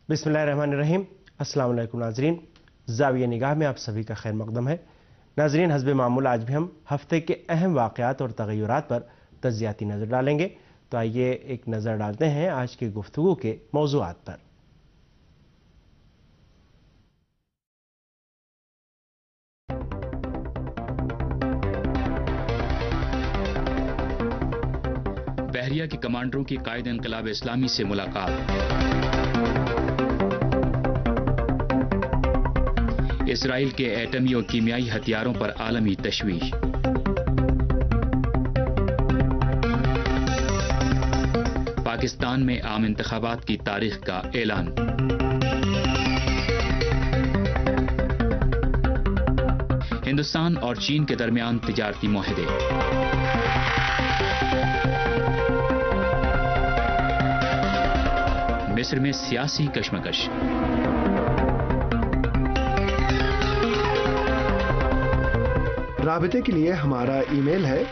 बिस्मिल्लाहिर्रहमानिर्रहीम। अस्सलाम वालेकुम नाजरीन, ज़ाविया निगाह में आप सभी का खैर मक़दम है। नाजरीन, हस्बे मामूल आज भी हम हफ्ते के अहम वाक़यात और तग़य्युरात पर तज़्ज़ियाती नज़र डालेंगे। तो आइए एक नज़र डालते हैं आज की गुफ्तगू के मौज़ूआत पर। बहरिया के कमांडरों की कायद इनकलाब इस्लामी से मुलाकात। इसराइल के एटमी और कीमियाई हथियारों पर आलमी तशवीश। पाकिस्तान में आम इंतखाबात की तारीख का ऐलान। हिंदुस्तान और चीन के दरमियान तिजारती मुआहदे। मिस्र में सियासी कशमकश। राबते के लिए हमारा ईमेल है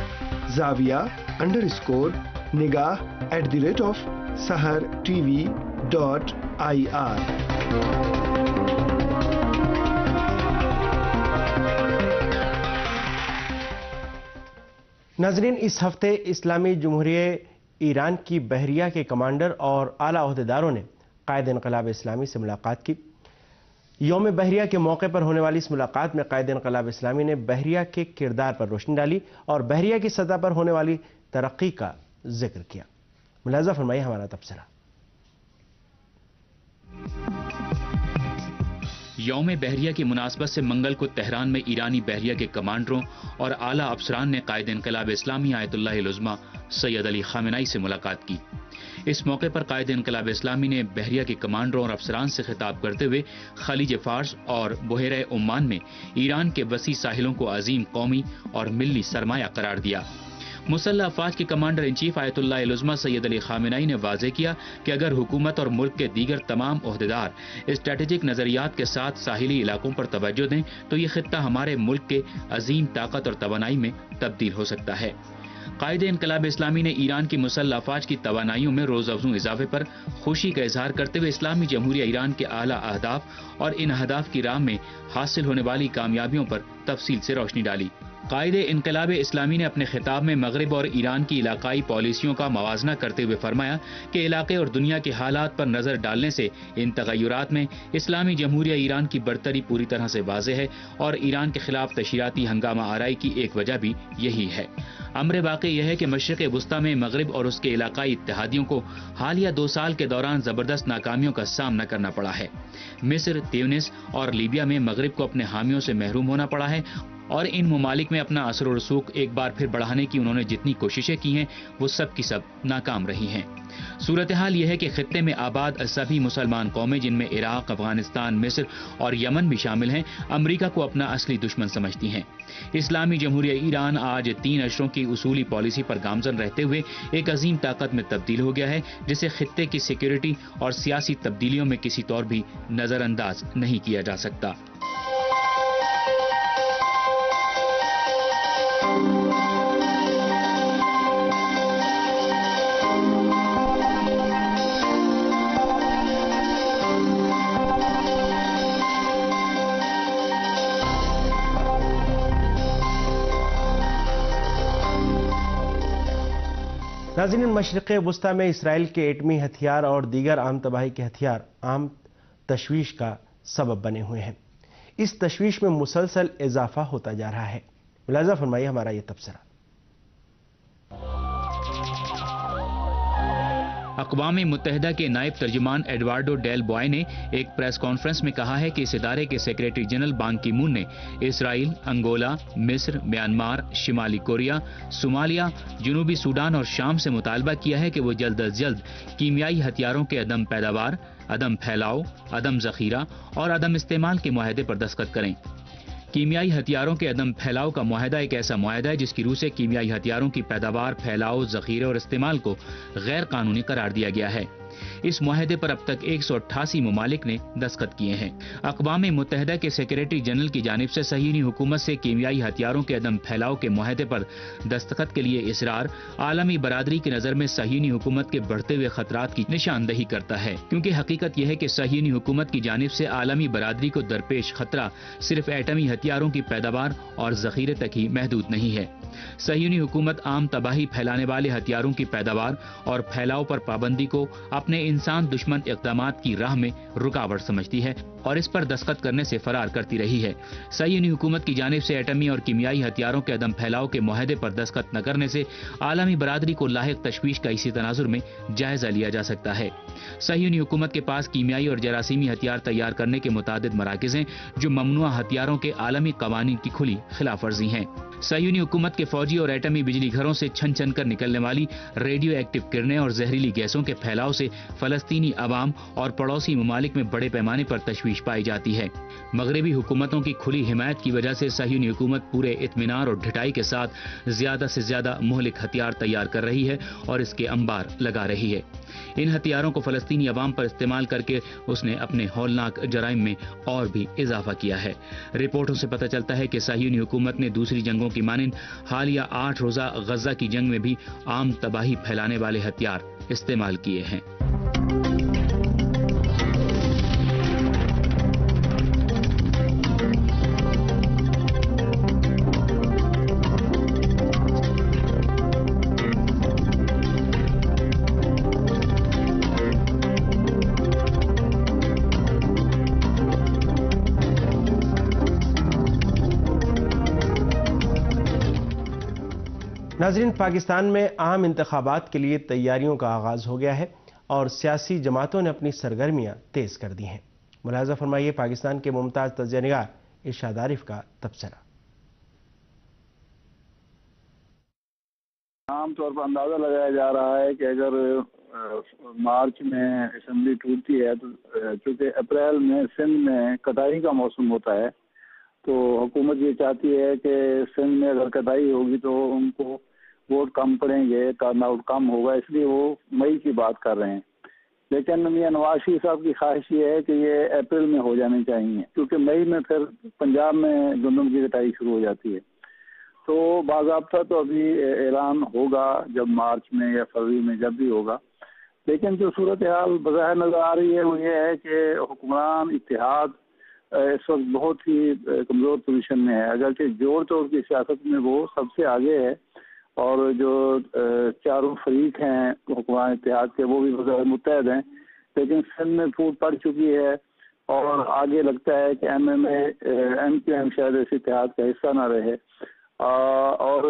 zavia_निगाह@sahartv.ir। नाजरीन, इस हफ्ते इस्लामी जमहूरिया ईरान की बहरिया के कमांडर और आला ओहदेदारों ने कायद इनकलाब इस्लामी से मुलाकात की। यौम बहरिया के मौके पर होने वाली इस मुलाकात में कायद इनकलाब इस्लामी ने बहरिया के किरदार पर रोशनी डाली और बहरिया की सतह पर होने वाली तरक्की का जिक्र किया। मुलाज़ा फरमाइए हमारा तबसरा। यौम बहरिया की मुनासबत से मंगल को तेहरान में ईरानी बहरिया के कमांडरों और आला अफसरान ने कायद इनकलाब इस्लामी आयतुल्लाहिल उज़्मा सैयद अली खामेनी से मुलाकात की। इस मौके पर कायद इनकलाब इस्लामी ने बहरिया के कमांडरों और अफसरान से खिताब करते हुए खलीज फार्स और बहरे ओमान में ईरान के वसी साहिलों को अजीम कौमी और मिल्ली सरमाया करार दिया। मुसल्लह अफवाज के कमांडर इन चीफ आयतुल्लाहिल उज़्मा सैयद अली खामेनी ने वाज़ेह किया कि अगर हुकूमत और मुल्क के दीगर तमाम ओहदेदार स्ट्रेटेजिक नजरियात के साथ साहिली इलाकों पर तवज्जो दें तो ये खित्ता हमारे मुल्क के अजीम ताकत और तवानाई में तब्दील हो सकता है। कायदे इनकलाब इस्लामी ने ईरान की मुसल्लह अफवाज की तवानाइयों में रोज अफजू इजाफे पर खुशी का इजहार करते हुए इस्लामी जमहूरिया ईरान के आला अहदाफ और इन अहदाफ की राह में हासिल होने वाली कामयाबियों पर तफसील से रोशनी डाली। कायदे इनकलाब इस्लामी ने अपने खिताब में मगरिब और ईरान की इलाकाई पॉलिसियों का मवाजना करते हुए फरमाया कि इलाके और दुनिया के हालात पर नजर डालने से इन तगय्युरात में इस्लामी जमहूरिया ईरान की बरतरी पूरी तरह से वाज़ेह है और ईरान के खिलाफ तशरीआती हंगामा आराई की एक वजह भी यही है। अमर वाक़ई यह है कि मशरिक़ वुस्ता में मगरिब और उसके इलाकाई इत्तेहादियों को हालिया 2 साल के दौरान जबरदस्त नाकामियों का सामना करना पड़ा है। मिस्र, ट्यूनिस और लीबिया में मगरिब को अपने हामियों से महरूम होना पड़ा है और इन ममालिक में अपना असर और रसूख एक बार फिर बढ़ाने की उन्होंने जितनी कोशिशें की हैं वो सब की सब नाकाम रही हैं। सूरत हाल यह है कि खित्ते में आबाद सभी मुसलमान कौमें जिनमें इराक, अफगानिस्तान, मिस्र और यमन भी शामिल हैं, अमरीका को अपना असली दुश्मन समझती हैं। इस्लामी जमहूरिया ईरान आज 3 अशरों की उसूली पॉलिसी पर गामजन रहते हुए एक अजीम ताकत में तब्दील हो गया है जिसे खित्ते की सिक्योरिटी और सियासी तब्दीलियों में किसी तौर भी नजरअंदाज नहीं किया जा सकता। नाज़रीन, मशरिक़ वुस्ता में इसराइल के एटमी हथियार और दीगर आम तबाही के हथियार आम तशवीश का सबब बने हुए हैं। इस तशवीश में मुसलसल इजाफा होता जा रहा है। मुलाज़ा फरमाइए हमारा ये तबसरा। अक़वाम मुत्तहिदा के नायब तर्जुमान एडवार्डो डेल बॉय ने एक प्रेस कॉन्फ्रेंस में कहा है कि इस इदारे के सेक्रेटरी जनरल बान की मून ने इसराइल, अंगोला, मिस्र, म्यांमार, शिमाली कोरिया, सोमालिया, जनूबी सूडान और शाम से मुतालबा किया है कि वो जल्द अज जल्द कीमियाई हथियारों के अदम पैदावार, अदम फैलाव, अदम जखीरा और अदम इस्तेमाल के मुआहदे पर दस्तखत करें। कीमियाई हथियारों के अदम फैलाव का मुआहदा एक ऐसा मुआहदा है जिसकी रूह से कीमियाई हथियारों की पैदावार, फैलाव, जखीरे और इस्तेमाल को गैर कानूनी करार दिया गया है। اس معاہدے پر اب تک 188 ممالک نے دستخط کیے ہیں۔ اقوام متحدہ کے سیکریٹری جنرل کی جانب سے صہیونی حکومت سے کیمیائی ہتھیاروں کے عدم پھیلاؤ کے معاہدے پر دستخط کے لیے اصرار عالمی برادری کی نظر میں صہیونی حکومت کے بڑھتے ہوئے خطرات کی نشاندہی کرتا ہے، کیونکہ حقیقت یہ ہے کہ صہیونی حکومت کی جانب سے عالمی برادری کو درپیش خطرہ صرف ایٹمی ہتھیاروں کی پیداوار اور ذخیرے تک ہی محدود نہیں ہے۔ صہیونی حکومت عام تباہی پھیلانے والے ہتھیاروں کی پیداوار اور پھیلاؤ پر پابندی کو اپنے انسان دشمن اقدامات کی راہ میں رکاوٹ سمجھتی ہے اور اس پر دستخط کرنے سے فرار کرتی رہی ہے۔ صہیونی حکومت کی جانب سے ایٹمی اور کیمیائی ہتھیاروں کے عدم پھیلاؤ کے معاہدے پر دستخط نہ کرنے سے عالمی برادری کو لاحق تشویش کا اسی تناظر میں جائزہ لیا جا سکتا ہے۔ صہیونی حکومت کے پاس کیمیائی اور جراثیمی ہتھیار تیار کرنے کے متعدد مراکز ہیں جو ممنوع ہتھیاروں کے عالمی قوانین کی کھلی خلاف ورزی ہیں۔ صہیونی حکومت کے فوجی اور ایٹمی بجلی گھروں سے چھن چھن کر نکلنے والی ریڈیو ایکٹیو کرنیں اور زہریلی گیسوں کے پھیلاؤ سے فلسطینی عوام اور پڑوسی ممالک میں بڑے پیمانے پر تشویش پائی جاتی ہے۔ مغربی حکومتوں کی کھلی حمایت کی وجہ سے صہیونی حکومت پورے اطمینان اور ڈھٹائی کے ساتھ زیادہ سے زیادہ مہلک ہتھیار تیار کر رہی ہے اور اس کے انبار لگا رہی ہے۔ ان ہتھیاروں کو فلسطینی عوام پر استعمال کر کے اس نے اپنے ہولناک جرائم میں اور بھی اضافہ کیا ہے۔ رپورٹوں سے پتہ چلتا ہے کہ صہیونی حکومت نے دوسری جنگوں کی مانند حالیہ 8 روزہ غزہ کی جنگ میں بھی عام تباہی پھیلانے والے ہتھیار استعمال کیے ہیں۔ ناظرین، پاکستان میں عام انتخابات کے لیے تیاریوں کا آغاز ہو گیا ہے اور سیاسی جماعتوں نے اپنی سرگرمیاں تیز کر دی ہیں۔ ملاحظہ فرمائیے پاکستان کے ممتاز تجزیہ نگار ارشاد عارف کا تبصرہ۔ عام طور پر اندازہ لگایا جا رہا ہے کہ اگر مارچ میں اسمبلی ٹوٹتی ہے تو چونکہ اپریل میں سندھ میں کٹائی کا موسم ہوتا ہے تو حکومت یہ چاہتی ہے کہ سندھ میں اگر کٹائی ہوگی تو ان کو ووٹ کم پڑیں گے، ٹرن آؤٹ کم ہوگا، اس لیے وہ مئی کی بات کر رہے ہیں۔ لیکن میاں نواز شریف صاحب کی خواہش یہ ہے کہ یہ اپریل میں ہو جانے چاہیے، کیونکہ مئی میں پھر پنجاب میں گندم کی کٹائی شروع ہو جاتی ہے۔ تو باضابطہ تو ابھی اعلان ہوگا جب مارچ میں یا فروری میں جب بھی ہوگا، لیکن جو صورتحال بظاہر نظر آ رہی ہے وہ یہ ہے کہ حکمران اتحاد اس وقت بہت ہی کمزور پوزیشن میں ہے، اگرچہ جوڑ توڑ کی سیاست میں وہ سب سے آگے ہے اور جو چاروں فریق ہیں حکمران اتحاد کے وہ بھی بظاہر متحد ہیں، لیکن سندھ میں پھوٹ پڑ چکی ہے اور آگے لگتا ہے کہ ایم کیو ایم شاید اس اتحاد کا حصہ نہ رہے، اور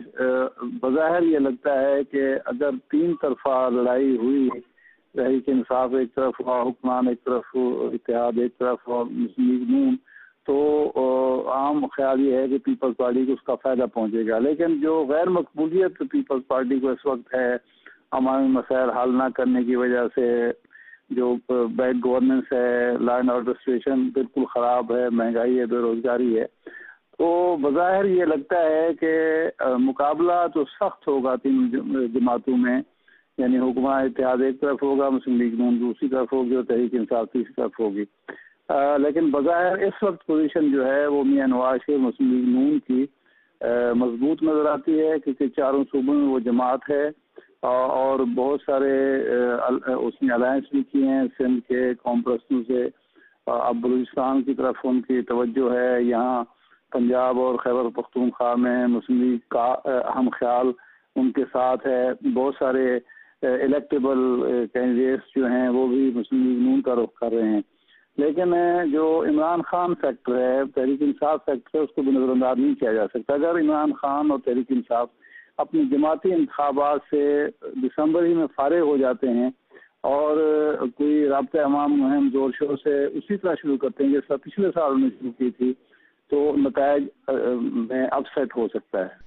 بظاہر یہ لگتا ہے کہ اگر تین طرفہ لڑائی ہوئی، تحریک انصاف ایک طرف اور حکمران ایک طرف، اتحاد ایک طرف اور مسلم لیگ نون، تو عام خیال یہ ہے کہ پیپلز پارٹی کو اس کا فائدہ پہنچے گا۔ لیکن جو غیر مقبولیت پیپلز پارٹی کو اس وقت ہے عوامی مسائل حل نہ کرنے کی وجہ سے، جو بیڈ گورننس ہے، لا اینڈ آرڈر سچویشن بالکل خراب ہے، مہنگائی ہے، بے روزگاری ہے، تو بظاہر یہ لگتا ہے کہ مقابلہ تو سخت ہوگا تین جماعتوں میں، یعنی حکومت اتحاد ایک طرف ہوگا، مسلم لیگ نون دوسری طرف ہوگی اور تحریک انصاف تیسری طرف ہوگی۔ لیکن بظاہر اس وقت پوزیشن جو ہے وہ میاں نواز شریف مسلم لیگ نون کی مضبوط نظر آتی ہے، کیونکہ چاروں صوبوں میں وہ جماعت ہے اور بہت سارے اس نے الائنس بھی کیے ہیں سندھ کے قوم پرستوں سے۔ اب بلوچستان کی طرف ان کی توجہ ہے، یہاں پنجاب اور خیبر پختونخوا میں مسلم لیگ کا اہم خیال ان کے ساتھ ہے، بہت سارے الیکٹیبل کینڈیڈیٹس جو ہیں وہ بھی مسلم لیگ نون کا رخ کر رہے ہیں۔ لیکن جو عمران خان فیکٹر ہے، تحریک انصاف فیکٹر ہے، اس کو بھی نظر انداز نہیں کیا جا سکتا۔ اگر عمران خان اور تحریک انصاف اپنی جماعتی انتخابات سے دسمبر ہی میں فارغ ہو جاتے ہیں اور کوئی رابطہ عوام مہم زور شور سے اسی طرح شروع کرتے ہیں جیسا پچھلے سال انہوں نے شروع کی تھی، تو نتائج میں اپ سیٹ ہو سکتا ہے۔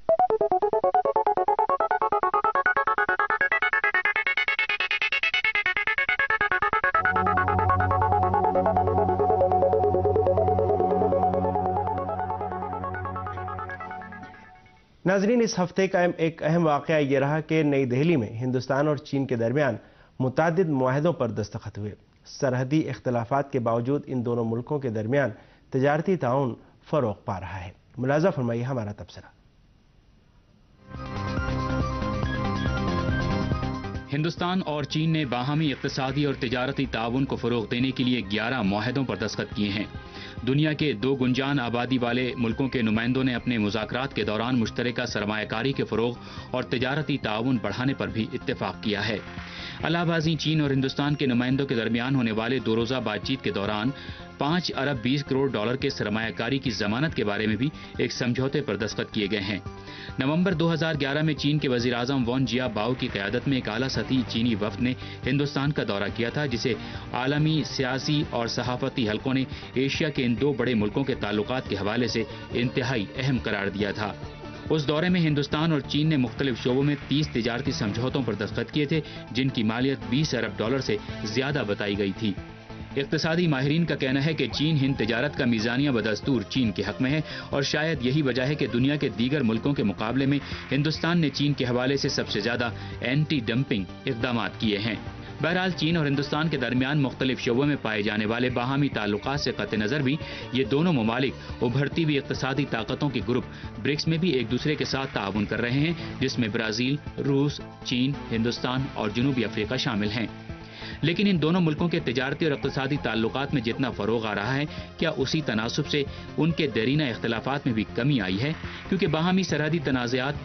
ناظرین، اس ہفتے کا ایک اہم واقعہ یہ رہا کہ نئی دہلی میں ہندوستان اور چین کے درمیان متعدد معاہدوں پر دستخط ہوئے۔ سرحدی اختلافات کے باوجود ان دونوں ملکوں کے درمیان تجارتی تعاون فروغ پا رہا ہے۔ ملاحظہ فرمائیے ہمارا تبصرہ۔ ہندوستان اور چین نے باہمی اقتصادی اور تجارتی تعاون کو فروغ دینے کے لیے 11 معاہدوں پر دستخط کیے ہیں۔ دنیا کے 2 گنجان آبادی والے ملکوں کے نمائندوں نے اپنے مذاکرات کے دوران مشترکہ سرمایہ کاری کے فروغ اور تجارتی تعاون بڑھانے پر بھی اتفاق کیا ہے۔ علاوہ ازیں چین اور ہندوستان کے نمائندوں کے درمیان ہونے والے 2 روزہ بات چیت کے دوران 5 ارب 20 کروڑ ڈالر کے سرمایہ کاری کی ضمانت کے بارے میں بھی ایک سمجھوتے پر دستخط کیے گئے ہیں۔ نومبر 2011 میں چین کے وزیر اعظم وان جیا باؤ کی قیادت میں ایک اعلیٰ سطحی چینی وفد نے ہندوستان کا دورہ کیا تھا، جسے عالمی سیاسی اور صحافتی حلقوں نے ایشیا کے ان 2 بڑے ملکوں کے تعلقات کے حوالے سے انتہائی اہم قرار دیا تھا۔ اس دورے میں ہندوستان اور چین نے مختلف شعبوں میں 30 تجارتی سمجھوتوں پر دستخط کیے تھے، جن کی مالیت 20 ارب ڈالر سے زیادہ بتائی گئی تھی۔ اقتصادی ماہرین کا کہنا ہے کہ چین ہند تجارت کا میزانیہ بدستور چین کے حق میں ہے، اور شاید یہی وجہ ہے کہ دنیا کے دیگر ملکوں کے مقابلے میں ہندوستان نے چین کے حوالے سے سب سے زیادہ اینٹی ڈمپنگ اقدامات کیے ہیں۔ بہرحال چین اور ہندوستان کے درمیان مختلف شعبوں میں پائے جانے والے باہمی تعلقات سے قطع نظر بھی یہ دونوں ممالک ابھرتی ہوئی اقتصادی طاقتوں کے گروپ برکس میں بھی ایک دوسرے کے ساتھ تعاون کر رہے ہیں، جس میں برازیل، روس، چین، ہندوستان اور جنوبی افریقہ شامل ہیں۔ لیکن ان دونوں ملکوں کے تجارتی اور اقتصادی تعلقات میں جتنا فروغ آ رہا ہے، کیا اسی تناسب سے ان کے دیرینہ اختلافات میں بھی کمی آئی ہے؟ کیونکہ باہمی سرحدی تنازعات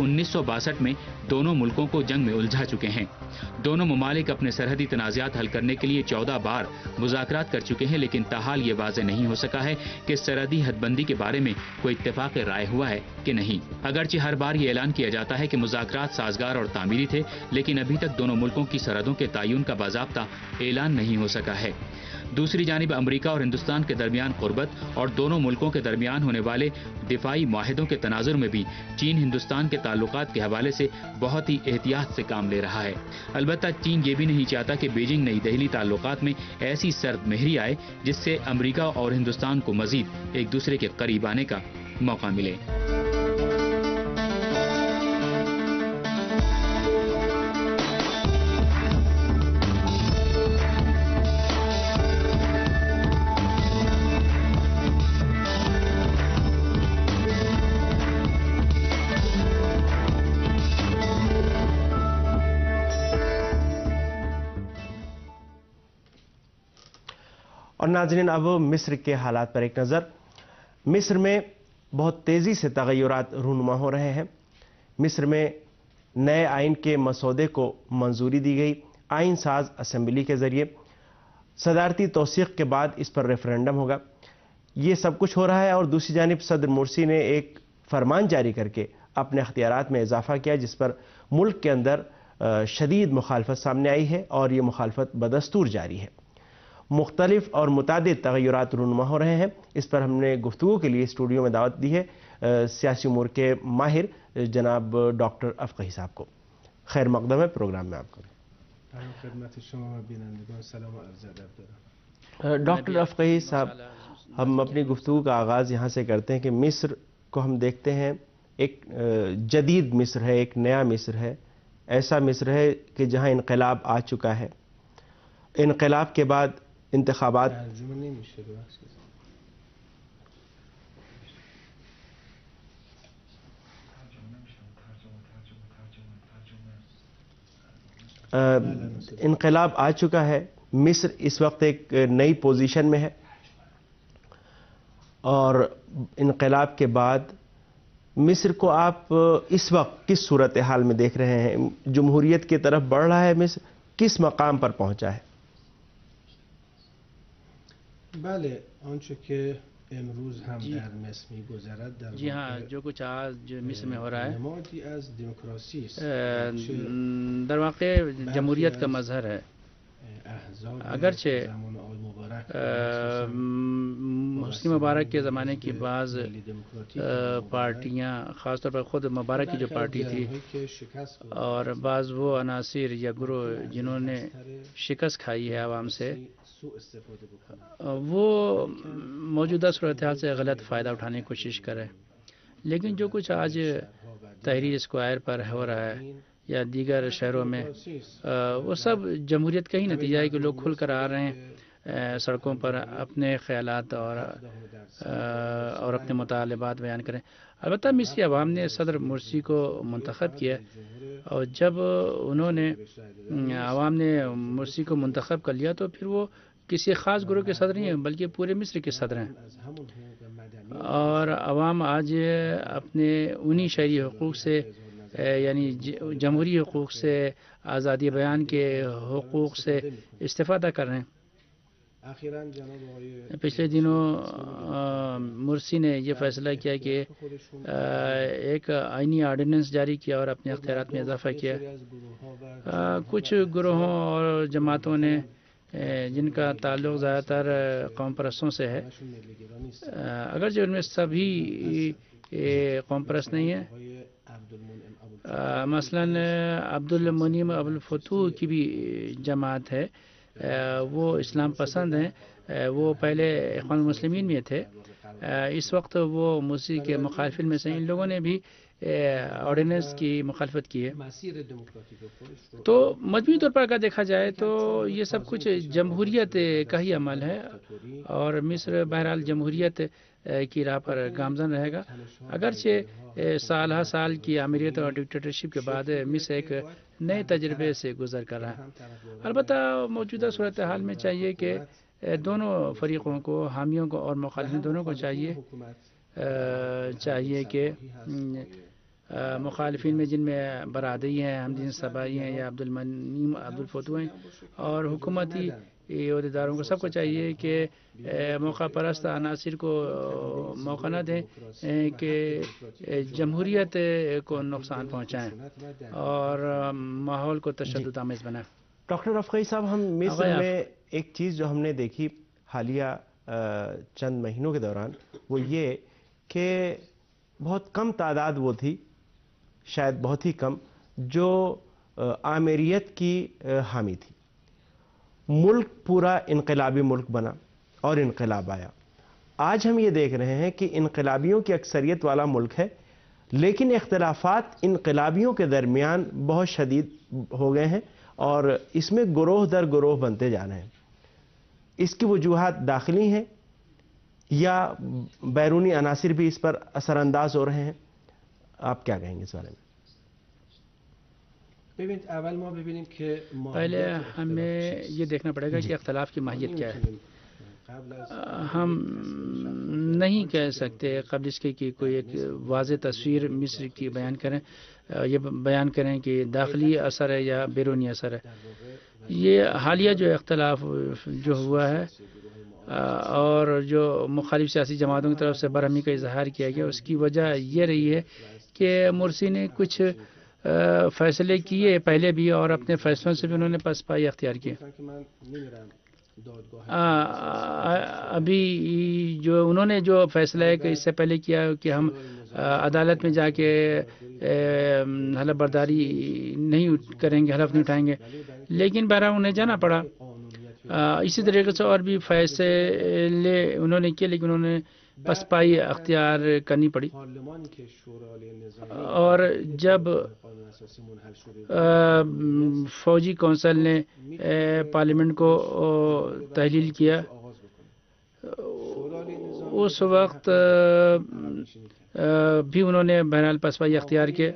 1962 میں دونوں ملکوں کو جنگ میں الجھا چکے ہیں۔ دونوں ممالک اپنے سرحدی تنازعات حل کرنے کے لیے 14 بار مذاکرات کر چکے ہیں، لیکن تاحال یہ واضح نہیں ہو سکا ہے کہ سرحدی حد بندی کے بارے میں کوئی اتفاق رائے ہوا ہے کہ نہیں۔ اگرچہ ہر بار یہ اعلان کیا جاتا ہے کہ مذاکرات سازگار اور تعمیری تھے، لیکن ابھی تک دونوں ملکوں کی سرحدوں کے تعین کا باضابطہ اعلان نہیں ہو سکا ہے۔ دوسری جانب امریکہ اور ہندوستان کے درمیان قربت اور دونوں ملکوں کے درمیان ہونے والے دفاعی معاہدوں کے تناظر میں بھی چین ہندوستان کے تعلقات کے حوالے سے بہت ہی احتیاط سے کام لے رہا ہے۔ البتہ چین یہ بھی نہیں چاہتا کہ بیجنگ نئی دہلی تعلقات میں ایسی سرد مہری آئے جس سے امریکہ اور ہندوستان کو مزید ایک دوسرے کے قریب آنے کا موقع ملے۔ اور ناظرین، اب مصر کے حالات پر ایک نظر۔ مصر میں بہت تیزی سے تغیرات رونما ہو رہے ہیں۔ مصر میں نئے آئین کے مسودے کو منظوری دی گئی۔ آئین ساز اسمبلی کے ذریعے صدارتی توثیق کے بعد اس پر ریفرنڈم ہوگا۔ یہ سب کچھ ہو رہا ہے، اور دوسری جانب صدر مرسی نے ایک فرمان جاری کر کے اپنے اختیارات میں اضافہ کیا، جس پر ملک کے اندر شدید مخالفت سامنے آئی ہے، اور یہ مخالفت بدستور جاری ہے۔ مختلف اور متعدد تغیرات رونما ہو رہے ہیں۔ اس پر ہم نے گفتگو کے لیے اسٹوڈیو میں دعوت دی ہے سیاسی امور کے ماہر جناب ڈاکٹر افقہی صاحب کو۔ خیر مقدم ہے پروگرام میں آپ کو۔ خدمت شما بینندگان سلام و عرض ادب دارم۔ ڈاکٹر افقہی صاحب، ہم اپنی گفتگو کا آغاز یہاں سے کرتے ہیں کہ مصر کو ہم دیکھتے ہیں ایک جدید مصر ہے، ایک نیا مصر ہے، ایسا مصر ہے کہ جہاں انقلاب آ چکا ہے۔ انقلاب کے بعد انتخابات انقلاب آ چکا ہے۔ مصر اس وقت ایک نئی پوزیشن میں ہے، اور انقلاب کے بعد مصر کو آپ اس وقت کس صورتحال میں دیکھ رہے ہیں؟ جمہوریت کی طرف بڑھ رہا ہے مصر؟ کس مقام پر پہنچا ہے؟ بله آنچه که امروز هم در مصر می‌گذرد در جی ہاں، جو کچھ آج جو مصر میں ہو رہا ہے نمادی از دموکراسی است. در واقع جمہوریت کا مظہر ہے۔ اگرچہ حسنی مبارک کے زمانے کی بعض پارٹیاں، خاص طور پر خود مبارک کی جو پارٹی تھی، اور بعض وہ عناصر یا گروہ جنہوں نے شکست کھائی ہے عوام سے، وہ موجودہ صورتحال سے غلط فائدہ اٹھانے کی کوشش کرے۔ لیکن جو کچھ آج تحریر اسکوائر پر ہو رہا ہے، یا دیگر شہروں میں، وہ سب جمہوریت کا ہی نتیجہ ہے کہ لوگ کھل کر آ رہے ہیں سڑکوں پر اپنے خیالات اور اپنے مطالبات بیان کریں۔ البتہ مصری عوام نے صدر مرسی کو منتخب کیا، اور جب انہوں نے عوام نے مرسی کو منتخب کر لیا تو پھر وہ کسی خاص گروہ کے صدر نہیں ہیں بلکہ پورے مصر کے صدر ہیں، اور عوام آج اپنے انہی شہری حقوق سے، یعنی جمہوری حقوق سے، آزادی بیان کے حقوق سے استفادہ کر رہے ہیں۔ پچھلے دنوں مرسی نے یہ فیصلہ کیا کہ ایک آئینی آرڈیننس جاری کیا اور اپنے اختیارات میں اضافہ کیا۔ کچھ گروہوں اور جماعتوں نے جن کا تعلق زیادہ تر قوم پرستوں سے ہے، اگرچہ ان میں سبھی قوم پرست نہیں ہیں، مثلاً عبدالمنعم ابوالفتوح کی بھی جماعت ہے، وہ اسلام پسند ہیں، وہ پہلے اخوان المسلمین میں تھے، اس وقت وہ مرسی کے مخالفین میں سے، ان لوگوں نے بھی آرڈیننس کی مخالفت کی ہے۔ تو مجموعی طور پر اگر دیکھا جائے تو یہ سب کچھ جمہوریت کا ہی عمل ہے، اور مصر بہرحال جمہوریت کی راہ پر گامزن رہے گا، اگرچہ سال ہر سال کی آمیریت اور ڈکٹیٹرشپ کے بعد مصر ایک نئے تجربے سے گزر کر رہا ہے۔ البتہ موجودہ صورتحال میں چاہیے کہ دونوں فریقوں کو، حامیوں کو اور مخالفین دونوں کو چاہیے کہ مخالفین میں جن میں برادری ہیں، حمدین صبائی ہیں یا عبدالمنعم ابوالفتوح ہیں، اور حکومتی عہدیداروں کو سب کو چاہیے کہ موقع پرست عناصر کو موقع نہ دیں کہ جمہوریت کو نقصان پہنچائیں اور ماحول کو تشدد آمیز بنائیں۔ ڈاکٹر رفقی صاحب، ہم مصر میں ایک چیز جو ہم نے دیکھی حالیہ چند مہینوں کے دوران، وہ یہ کہ بہت کم تعداد وہ تھی، شاید بہت ہی کم، جو آمیریت کی حامی تھی۔ ملک پورا انقلابی ملک بنا اور انقلاب آیا۔ آج ہم یہ دیکھ رہے ہیں کہ انقلابیوں کی اکثریت والا ملک ہے، لیکن اختلافات انقلابیوں کے درمیان بہت شدید ہو گئے ہیں، اور اس میں گروہ در گروہ بنتے جا رہے ہیں۔ اس کی وجوہات داخلی ہیں یا بیرونی عناصر بھی اس پر اثر انداز ہو رہے ہیں؟ آپ کیا کہیں گے اس بارے میں؟ پہلے ہمیں یہ دیکھنا پڑے گا کہ اختلاف کی ماہیت کیا ہے۔ ہم نہیں کہہ سکتے قبل اس کے کہ کوئی ایک واضح تصویر مصر کی بیان کریں، یہ بیان کریں کہ داخلی اثر ہے یا بیرونی اثر ہے۔ یہ حالیہ جو اختلاف جو ہوا ہے اور جو مخالف سیاسی جماعتوں کی طرف سے برہمی کا اظہار کیا گیا، اس کی وجہ یہ رہی ہے کہ مرسی نے کچھ فیصلے کیے پہلے بھی، اور اپنے فیصلوں سے بھی انہوں نے پسپائی اختیار کی۔ ابھی جو انہوں نے جو فیصلہ ہے کہ اس سے پہلے کیا کہ ہم عدالت میں جا کے حلف برداری نہیں کریں گے، حلف نہیں اٹھائیں گے، لیکن بہرحال انہیں جانا پڑا۔ اسی طریقے سے اور بھی فیصلے انہوں نے کیے، لیکن انہوں نے پسپائی اختیار کرنی پڑی۔ اور جب فوجی کونسل نے پارلیمنٹ کو تحلیل کیا، اس وقت بھی انہوں نے بہرحال پسپائی اختیار کیا۔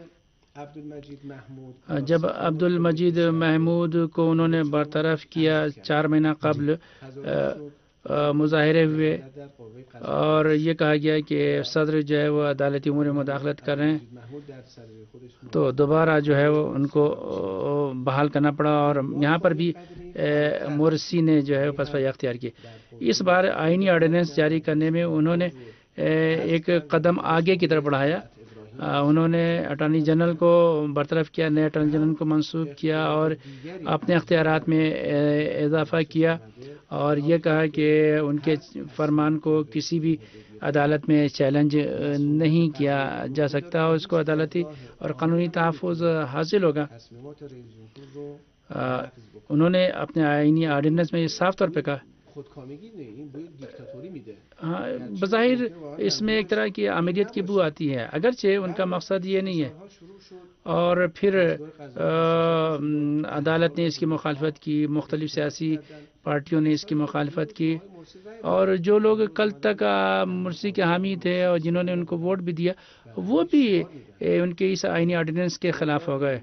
جب عبدالمجید محمود کو انہوں نے برطرف کیا 4 مہینہ قبل، مظاہرے ہوئے اور یہ کہا گیا کہ صدر جو ہے وہ عدالتی امور میں مداخلت کر رہے ہیں، تو دوبارہ جو ہے وہ ان کو بحال کرنا پڑا، اور یہاں پر بھی مرسی نے جو ہے پسپائی اختیار کی۔ اس بار آئینی آرڈیننس جاری کرنے میں انہوں نے ایک قدم آگے کی طرف بڑھایا۔ انہوں نے اٹارنی جنرل کو برطرف کیا، نئے اٹارنی جنرل کو منصوب کیا اور اپنے اختیارات میں اضافہ کیا، اور یہ کہا کہ ان کے فرمان کو کسی بھی عدالت میں چیلنج نہیں کیا جا سکتا، اور اس کو عدالتی اور قانونی تحفظ حاصل ہوگا۔ انہوں نے اپنے آئینی آرڈیننس میں یہ صاف طور پہ کہا، بظاہر اس میں ایک طرح کی آمیریت کی بو آتی ہے، اگرچہ ان کا مقصد یہ نہیں ہے، اور پھر عدالت نے اس کی مخالفت کی، مختلف سیاسی پارٹیوں نے اس کی مخالفت کی، اور جو لوگ کل تک مرسی کے حامی تھے اور جنہوں نے ان کو ووٹ بھی دیا وہ بھی ان کے اس آئینی آرڈیننس کے خلاف ہو گئے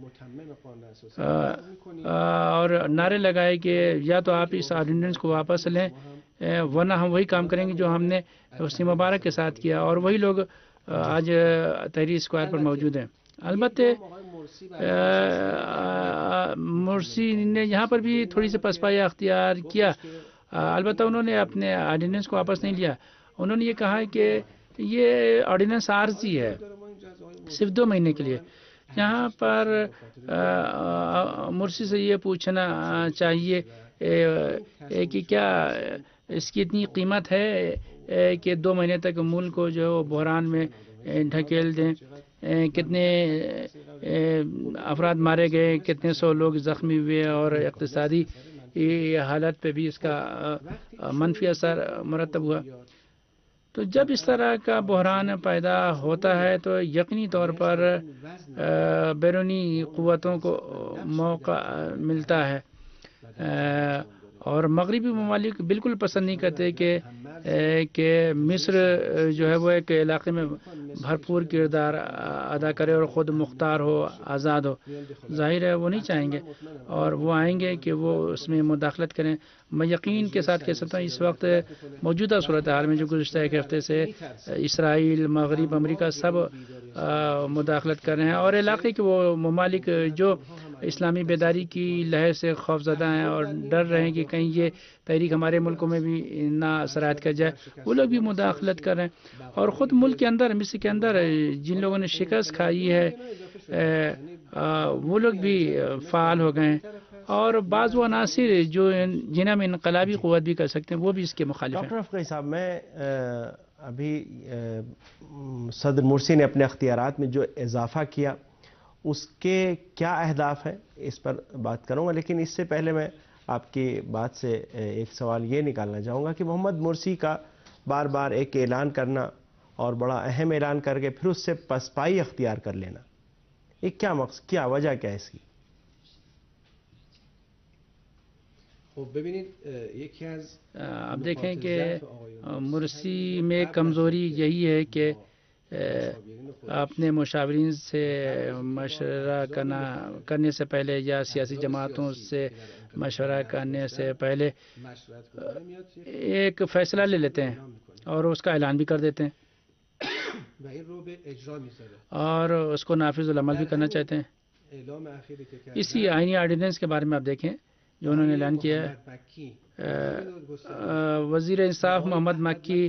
اور نعرے لگائے کہ یا تو آپ اس آرڈیننس کو واپس لیں ورنہ ہم وہی کام کریں گے جو ہم نے حسنی مبارک کے ساتھ کیا، اور وہی لوگ آج تحریر اسکوائر پر موجود ہیں۔ البتہ مرسی نے یہاں پر بھی تھوڑی سی پسپائی اختیار کیا، البتہ انہوں نے اپنے آرڈیننس کو واپس نہیں لیا۔ انہوں نے یہ کہا کہ یہ آرڈیننس عارضی ہے صرف 2 مہینے کے لیے۔ یہاں پر مرسی سے یہ پوچھنا چاہیے کہ کیا اس کی اتنی قیمت ہے کہ 2 مہینے تک ملک کو جو بحران میں ڈھکیل دیں؟ کتنے افراد مارے گئے، کتنے 100 لوگ زخمی ہوئے، اور اقتصادی حالت پہ بھی اس کا منفی اثر مرتب ہوا۔ تو جب اس طرح کا بحران پیدا ہوتا ہے تو یقینی طور پر بیرونی قوتوں کو موقع ملتا ہے، اور مغربی ممالک بالکل پسند نہیں کرتے کہ مصر جو ہے وہ ایک علاقے میں بھرپور کردار ادا کرے اور خود مختار ہو، آزاد ہو۔ ظاہر ہے وہ نہیں چاہیں گے، اور وہ آئیں گے کہ وہ اس میں مداخلت کریں۔ میں یقین کے ساتھ کہہ سکتا ہوں اس وقت موجودہ صورتحال میں جو گزشتہ ایک ہفتے سے اسرائیل، مغرب، امریکہ سب مداخلت کر رہے ہیں، اور علاقے کے وہ ممالک جو اسلامی بیداری کی لہر سے خوف زدہ ہیں اور ڈر رہے ہیں کہ کہیں یہ تحریک ہمارے ملکوں میں بھی نہ سرایت کر جائے، وہ لوگ بھی مداخلت کر رہے ہیں۔ اور خود ملک کے اندر، مصر کے اندر جن لوگوں نے شکست کھائی ہے وہ لوگ بھی فعال ہو گئے ہیں، اور بعض وہ عناصر جو جنہیں ہم انقلابی قوت بھی کر سکتے ہیں وہ بھی اس کے مخالف ہیں۔ ڈاکٹر افقی صاحب، میں ابھی صدر مرسی نے اپنے اختیارات میں جو اضافہ کیا اس کے کیا اہداف ہیں اس پر بات کروں گا، لیکن اس سے پہلے میں آپ کی بات سے ایک سوال یہ نکالنا چاہوں گا کہ محمد مرسی کا بار بار ایک اعلان کرنا اور بڑا اہم اعلان کر کے پھر اس سے پسپائی اختیار کر لینا، ایک کیا مقصد، کیا وجہ کیا ہے اس کی؟ آپ دیکھیں کہ مرسی میں کمزوری یہی ہے کہ اپنے مشاورین سے مشورہ کرنے سے پہلے یا سیاسی جماعتوں سے مشورہ کرنے سے پہلے ایک فیصلہ لے لیتے ہیں اور اس کا اعلان بھی کر دیتے ہیں اور اس کو نافذ العمل بھی کرنا چاہتے ہیں۔ اسی آئینی آرڈیننس کے بارے میں آپ دیکھیں جو انہوں نے اعلان کیا ہے، وزیر انصاف محمد مکی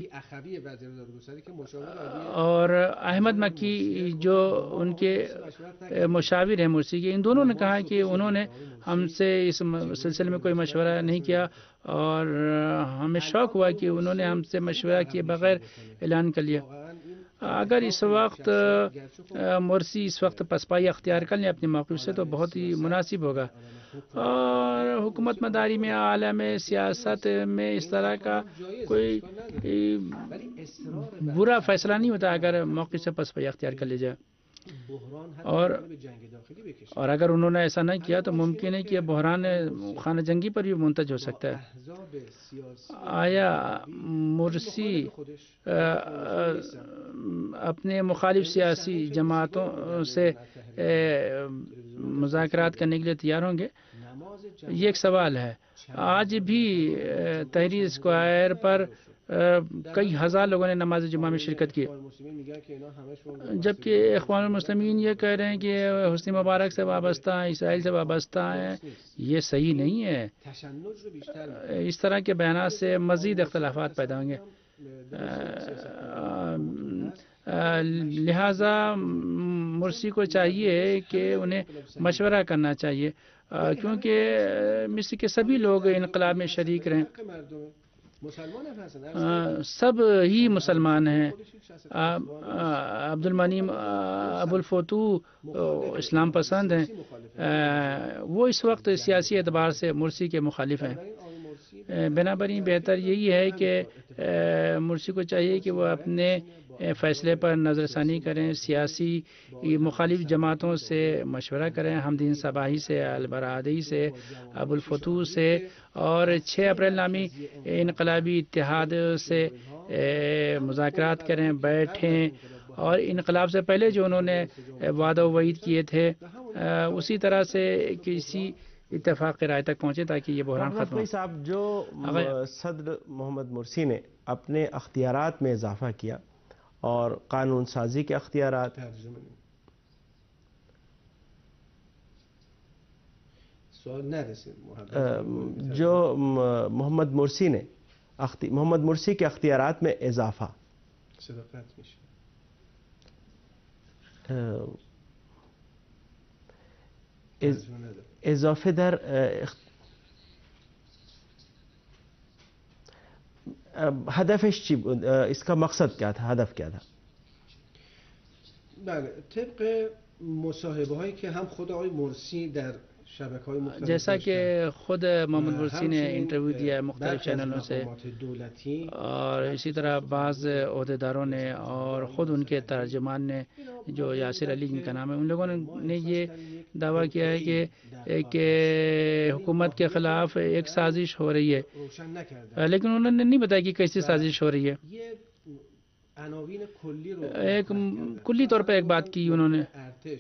اور احمد مکی جو ان کے مشاور ہیں مرسی کے، ان دونوں نے کہا کہ انہوں نے ہم سے اس سلسلے میں کوئی مشورہ نہیں کیا، اور ہمیں شوق ہوا کہ انہوں نے ہم سے مشورہ کیے بغیر اعلان کر لیا۔ اگر اس وقت مرسی اس وقت پسپائی اختیار کر لیں اپنے موقف سے تو بہت ہی مناسب ہوگا، اور حکومت مداری میں، عالم سیاست میں اس طرح کا کوئی برا فیصلہ نہیں ہوتا اگر موقف سے پسپائی اختیار کر لی جائے، اور اگر انہوں نے ایسا نہیں کیا تو ممکن ہے کہ بحران خانہ جنگی پر بھی منتج ہو سکتا ہے۔ آیا مرسی اپنے مخالف سیاسی جماعتوں سے مذاکرات کرنے کے لیے تیار ہوں گے؟ یہ ایک سوال ہے۔ آج بھی تحریر اسکوائر پر کئی ہزار لوگوں نے نماز جمعہ میں شرکت کی، جبکہ اخوان المسلمین یہ کہہ رہے ہیں کہ حسنی مبارک سے وابستہ ہیں، اسرائیل سے وابستہ ہیں۔ یہ صحیح نہیں ہے، اس طرح کے بیانات سے مزید اختلافات پیدا ہوں گے، لہذا مرسی کو چاہیے کہ انہیں مشورہ کرنا چاہیے، کیونکہ مصر کے سبھی لوگ انقلاب میں شریک رہیں، سب ہی مسلمان ہیں۔ عبد المنعم ابو الفتوح اسلام پسند ہیں، وہ اس وقت سیاسی اعتبار سے مرسی کے مخالف ہیں۔ بنابراین بہتر یہی ہے کہ مرسی کو چاہیے کہ وہ اپنے فیصلے پر نظر ثانی کریں، سیاسی مخالف جماعتوں سے مشورہ کریں، حمدین صباحی سے، البرادعی سے، ابو الفتوح سے، اور 6 اپریل نامی انقلابی اتحاد سے مذاکرات کریں، بیٹھیں، اور انقلاب سے پہلے جو انہوں نے وعدہ و وعید کیے تھے اسی طرح سے کسی اتفاق رائے تک پہنچے تاکہ یہ بحران ختم ہو۔ صاحب، جو صدر محمد مرسی نے اپنے اختیارات میں اضافہ کیا اور قانون سازی کے اختیارات، جو محمد مرسی کے اختیارات میں اضافہ، اضافه در هدفش چی بود؟ اس کا مقصد کیا تھا؟ هدف کیا تھا؟ بله، طبق مصاحبه هایی که هم خود آقای مرسی در شبکه‌های مختلف جیسا کہ خود محمد مرسی نے انٹرویو دیا ہے مختلف چینلوں سے، اور اسی طرح بعض عہدیداروں نے اور خود ان کے ترجمان نے جو یاسر علی جن کا نام ہے، ان لوگوں نے یہ دعویٰ کیا ہے کہ حکومت کے خلاف ایک سازش ہو رہی ہے، لیکن انہوں نے نہیں بتایا کہ کیسی سازش ہو رہی ہے۔ ایک کلی طور پہ ایک بات کی انہوں نے،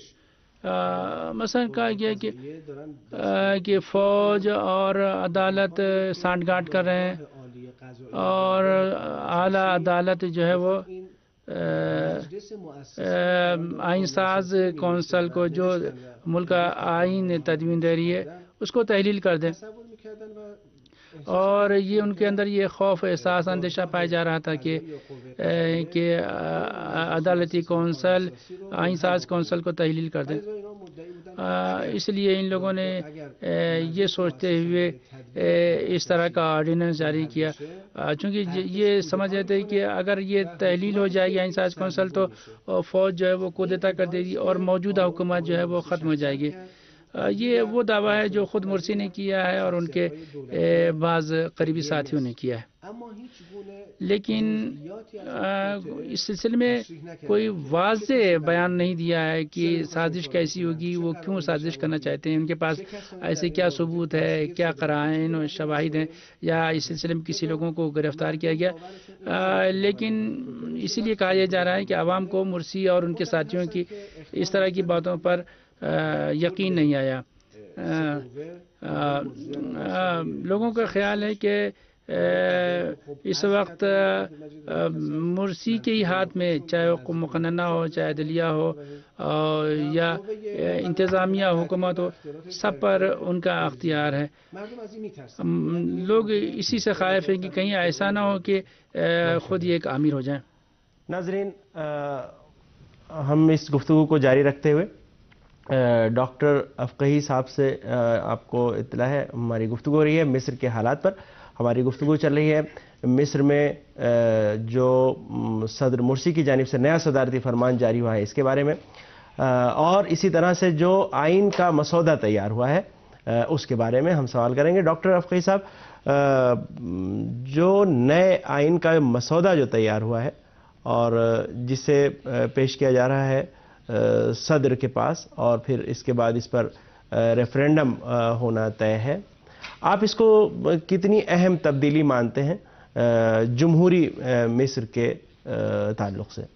مثلا کہا گیا کہ فوج اور عدالت سانٹھ گانٹھ کر رہے ہیں، اور اعلیٰ عدالت جو ہے وہ آئین ساز کونسل کو جو ملک کا آئین تدوین دے رہی ہے اس کو تحلیل کر دیں، اور یہ ان کے اندر یہ خوف، احساس، اندیشہ پایا جا رہا تھا کہ عدالتی کونسل آئین ساز کونسل کو تحلیل کر دیں۔ اس لیے ان لوگوں نے یہ سوچتے ہوئے اس طرح کا آرڈیننس جاری کیا، چونکہ یہ سمجھ رہے تھے کہ اگر یہ تحلیل ہو جائے گی آئین ساز کونسل تو فوج جو ہے وہ کودتا کر دے گی اور موجودہ حکومت جو ہے وہ ختم ہو جائے گی۔ یہ وہ دعویٰ ہے جو خود مرسی نے کیا ہے اور ان کے بعض قریبی ساتھیوں نے کیا ہے، لیکن اس سلسلے میں کوئی واضح بیان نہیں دیا ہے کہ سازش کیسی ہوگی، وہ کیوں سازش کرنا چاہتے ہیں، ان کے پاس ایسے کیا ثبوت ہے، کیا قرائن و شواہد ہیں، یا اس سلسلے میں کسی لوگوں کو گرفتار کیا گیا۔ لیکن اسی لیے کہا جا رہا ہے کہ عوام کو مرسی اور ان کے ساتھیوں کی اس طرح کی باتوں پر یقین نہیں آیا۔ لوگوں کا خیال ہے کہ اس وقت مرسی کے ہی ہاتھ میں، چاہے وہ مقننہ ہو، چاہے عدلیہ ہو یا انتظامیہ حکومت ہو، سب پر ان کا اختیار ہے۔ لوگ اسی سے خائف ہیں کہ کہیں ایسا نہ ہو کہ خود یہ ایک امیر ہو جائیں۔ ناظرین، ہم اس گفتگو کو جاری رکھتے ہوئے ڈاکٹر افقہی صاحب سے آپ کو اطلاع ہے، ہماری گفتگو ہو رہی ہے مصر کے حالات پر۔ ہماری گفتگو چل رہی ہے مصر میں جو صدر مرسی کی جانب سے نیا صدارتی فرمان جاری ہوا ہے اس کے بارے میں، اور اسی طرح سے جو آئین کا مسودہ تیار ہوا ہے اس کے بارے میں ہم سوال کریں گے۔ ڈاکٹر افقہی صاحب، جو نئے آئین کا مسودہ جو تیار ہوا ہے اور جسے پیش کیا جا رہا ہے صدر کے پاس، اور پھر اس کے بعد اس پر ریفرینڈم ہونا طے ہے، آپ اس کو کتنی اہم تبدیلی مانتے ہیں جمہوری مصر کے تعلق سے؟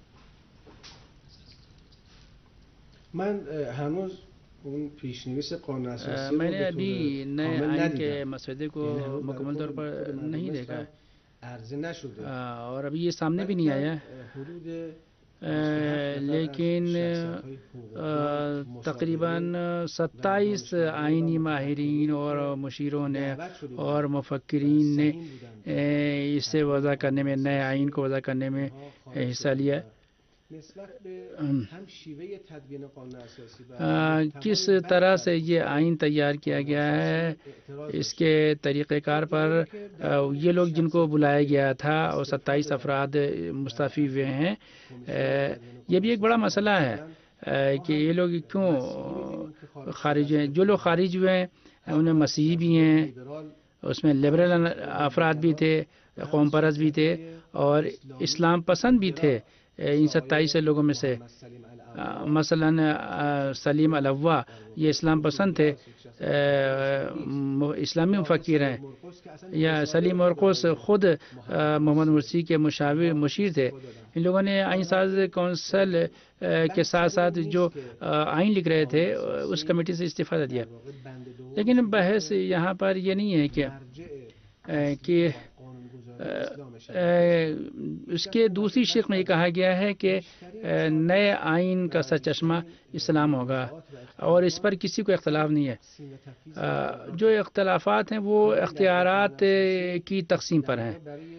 میں نے ابھی نئے آئین کے مسودے کو مکمل طور پر نہیں دیکھا ہے، اور ابھی یہ سامنے بھی نہیں آیا ہے، لیکن تقریباً 27 آئینی ماہرین اور مشیروں نے اور مفکرین نے اسے وضع کرنے میں، نئے آئین کو وضع کرنے میں حصہ لیا۔ کس طرح سے یہ آئین تیار کیا گیا ہے، اس کے طریقہ کار پر یہ لوگ جن کو بلایا گیا تھا اور 27 افراد مستعفی ہوئے ہیں، یہ بھی ایک بڑا مسئلہ ہے کہ یہ لوگ کیوں خارج ہیں۔ جو لوگ خارج ہوئے ہیں انہیں مسیحی بھی ہیں، اس میں لبرل افراد بھی تھے، قوم پرست بھی تھے اور اسلام پسند بھی تھے، ان 27 لوگوں میں سے مثلا سلیم علوہ یہ اسلام پسند تھے، اسلامی مفکر ہیں، یا سلیم مرقس خود محمد مرسی کے مشیر تھے. ان لوگوں نے آئین ساز کونسل کے ساتھ ساتھ جو آئین لکھ رہے تھے اس کمیٹی سے استفادہ دیا. لیکن بحث یہاں پر یہ نہیں ہے کہ اس کے دوسری شق میں یہ کہا گیا ہے کہ نئے آئین کا سرچشمہ اسلام ہوگا، اور اس پر کسی کو اختلاف نہیں ہے. جو اختلافات ہیں وہ اختیارات کی تقسیم پر ہیں.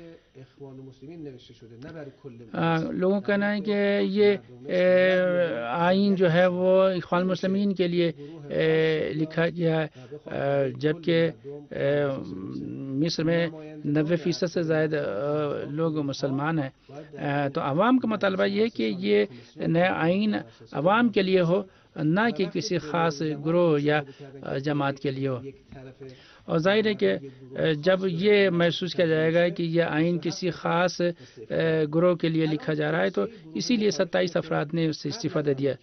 لوگوں کا کہنا ہے کہ یہ آئین جو ہے وہ اخوان المسلمین کے لیے لکھا گیا ہے، جبکہ مصر میں 90% سے زائد لوگ مسلمان ہیں. تو عوام کا مطالبہ یہ ہے کہ یہ نیا آئین عوام کے لیے ہو، نہ کہ کسی خاص گروہ یا جماعت کے لیے ہو. اور ظاہر ہے کہ جب یہ محسوس کیا جائے گا کہ یہ آئین کسی خاص گروہ کے لیے لکھا جا رہا ہے تو اسی لیے 27 افراد نے اس سے استفادہ دیا.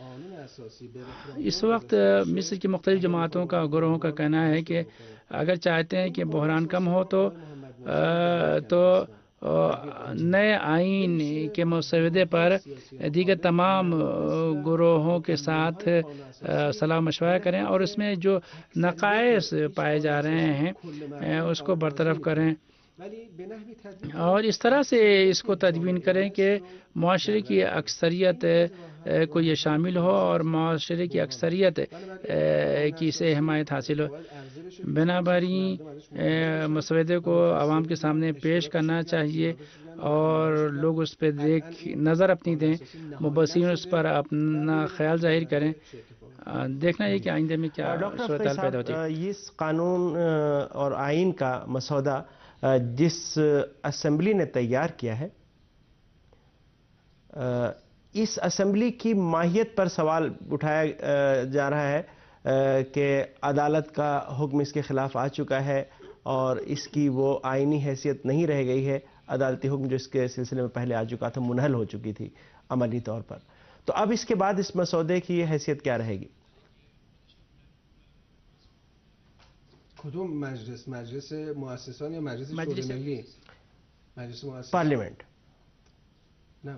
اس وقت مصر کی مختلف جماعتوں کا گروہوں کا کہنا ہے کہ اگر چاہتے ہیں کہ بحران کم ہو تو نئے آئین کے مسودے پر دیگر تمام گروہوں کے ساتھ صلاح مشورہ کریں اور اس میں جو نقائص پائے جا رہے ہیں اس کو برطرف کریں، اور اس طرح سے اس کو تدوین کریں کہ معاشرے کی اکثریت کو یہ شامل ہو اور معاشرے کی اکثریت کی سے حمایت حاصل ہو. بنابراین مسودے کو عوام کے سامنے پیش کرنا چاہیے اور لوگ اس پہ نظر اپنی دیں، مبصرین اس پر اپنا خیال ظاہر کریں. دیکھنا یہ کہ آئندہ میں کیا صورتحال پیدا ہوتی ہے. اس قانون اور آئین کا مسودہ جس اسمبلی نے تیار کیا ہے، اس اسمبلی کی ماہیت پر سوال اٹھایا جا رہا ہے کہ عدالت کا حکم اس کے خلاف آ چکا ہے اور اس کی وہ آئینی حیثیت نہیں رہ گئی ہے. عدالتی حکم جو اس کے سلسلے میں پہلے آ چکا تھا منحل ہو چکی تھی عملی طور پر. تو اب اس کے بعد اس مسودے کی حیثیت کیا رہے گی؟ کدوم مجلس مؤسسان یا مجلس شورای ملی؟ مجلس مؤسسان پارلیمنٹ نه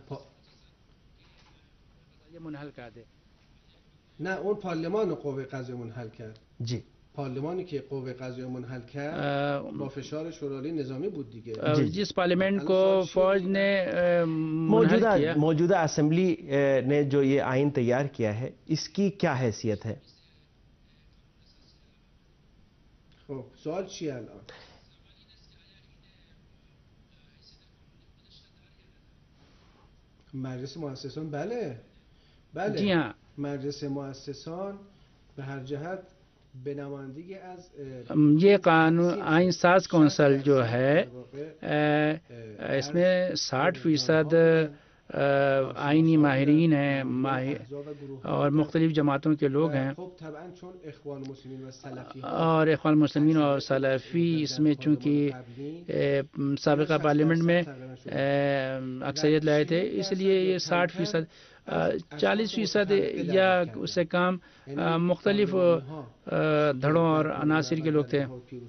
یہ منحل کر دے. نه اون پارلمان قوه قضاییه منحل کرد. جی پارلمانی که قوه قضاییه منحل کرد با فشار شورای نظامی بود دیگه. جس پارلیمنٹ کو فوج نے منحل کیا، موجودہ اسمبلی نے جو یہ آئین تیار کیا ہے اس کی کیا حیثیت ہے؟ خب سوال چیه الان؟ مجلس مؤسسان بله جی ہاں، مجلس مؤسسان به هر جهت به نمایندگی از یہ قانون آئین ساز کونسل جو ہے اس میں 60% آئینی ماہرین ہیں اور مختلف جماعتوں کے لوگ ہیں، اور اخوان المسلمین اور سلفی اس میں چونکہ سابقہ پارلیمنٹ میں اکثریت لائے تھے، اس لیے یہ 60%، 40% یا اس سے کم مختلف دھڑوں اور عناصر کے لوگ تھے.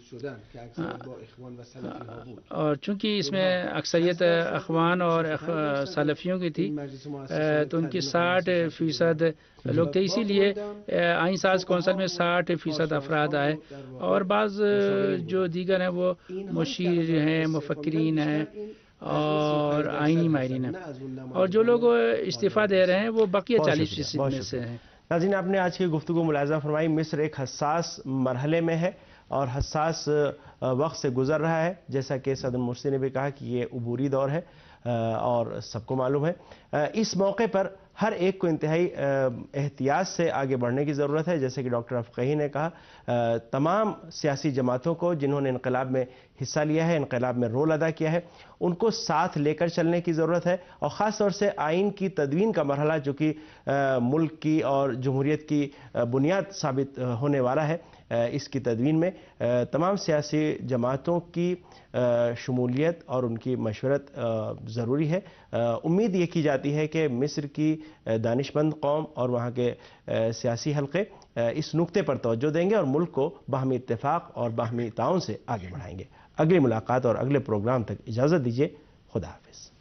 اور چونکہ اس میں اکثریت اخوان اور سلفیوں کی تھی تو ان کی 60% لوگ تھے، اسی لیے آئین ساز کونسل میں 60% افراد آئے، اور بعض جو دیگر ہیں وہ مشیر ہیں، مفکرین ہیں اور آئینی ماہرین ہیں، اور جو لوگ استعفیٰ دے رہے ہیں وہ بقیہ 40% میں سے ہیں. ناظرین، آپ نے آج کی گفتگو ملاحظہ فرمائی. مصر ایک حساس مرحلے میں ہے اور حساس وقت سے گزر رہا ہے، جیسا کہ صدر مرسی نے بھی کہا کہ یہ عبوری دور ہے اور سب کو معلوم ہے. اس موقع پر ہر ایک کو انتہائی احتیاط سے آگے بڑھنے کی ضرورت ہے. جیسے کہ ڈاکٹر افقہی نے کہا، تمام سیاسی جماعتوں کو جنہوں نے انقلاب میں حصہ لیا ہے، انقلاب میں رول ادا کیا ہے، ان کو ساتھ لے کر چلنے کی ضرورت ہے، اور خاص طور سے آئین کی تدوین کا مرحلہ جو کہ ملک کی اور جمہوریت کی بنیاد ثابت ہونے والا ہے، اس کی تدوین میں تمام سیاسی جماعتوں کی شمولیت اور ان کی مشورت ضروری ہے۔ امید یہ کی جاتی ہے کہ مصر کی دانشمند قوم اور وہاں کے سیاسی حلقے اس نقطے پر توجہ دیں گے اور ملک کو باہمی اتفاق اور باہمی تعاون سے آگے بڑھائیں گے۔ اگلی ملاقات اور اگلے پروگرام تک اجازت دیجیے۔ خدا حافظ۔